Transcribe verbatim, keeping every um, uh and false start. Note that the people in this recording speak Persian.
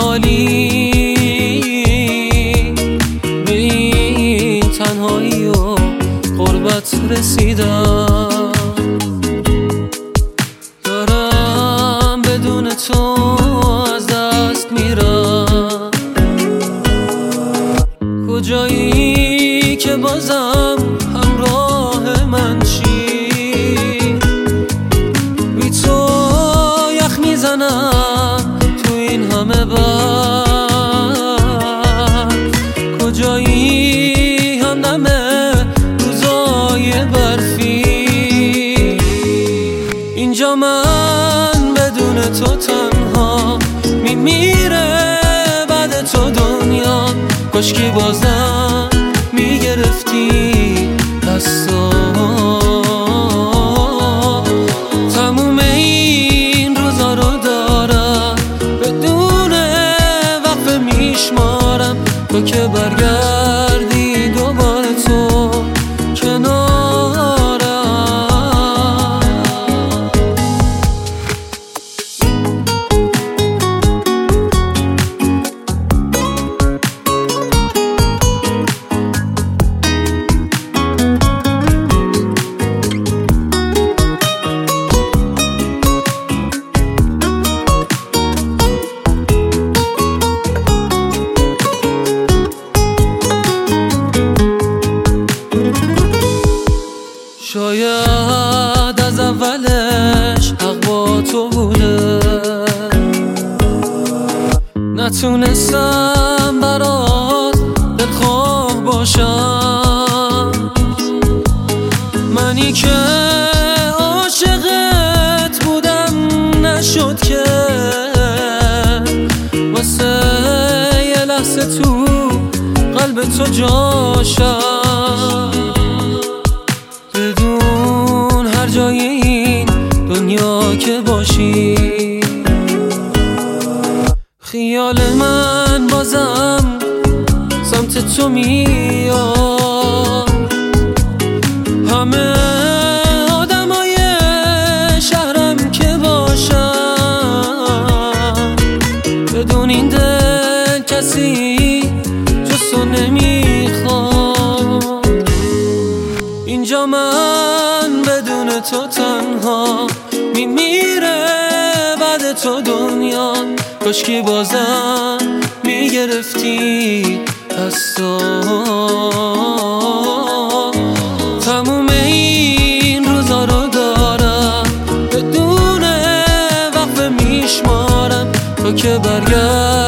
حالی به این تنهایی و غربت رسیدم. دارم بدون تو از دست میرم. کجایی که بازم همراه من چی؟ بی تو یخ میزنم تو این همه برف. کجایی همدمه روزای برفی؟ اینجا من بدون تو تنها میمیره بعد تو دنیا. کاشکی بازم میگرفتی دستا. تموم این روزا رو دارم بدون وقفه میشمارم تو که برگردی دوباره تو کنارم. شاید از اولش حق با تو بوده، نتونستم برات دلخواه باشم. منی که عاشقت بودم نشد که واسه یه لحظه تو قلب تو جاشم. بدون هر جای این دنیا که باشی خیال من بازم سمت تو میاد. همه آدمای شهرم که باشم بدون این دل کسی جز تو نمیخواد. اینجا من بدون تو تنها میمیره بعد تو دنیا. کاشکی بازم میگرفتی دستا. تموم این روزا رو دارم بدون وقفه میشمارم تو که برگرد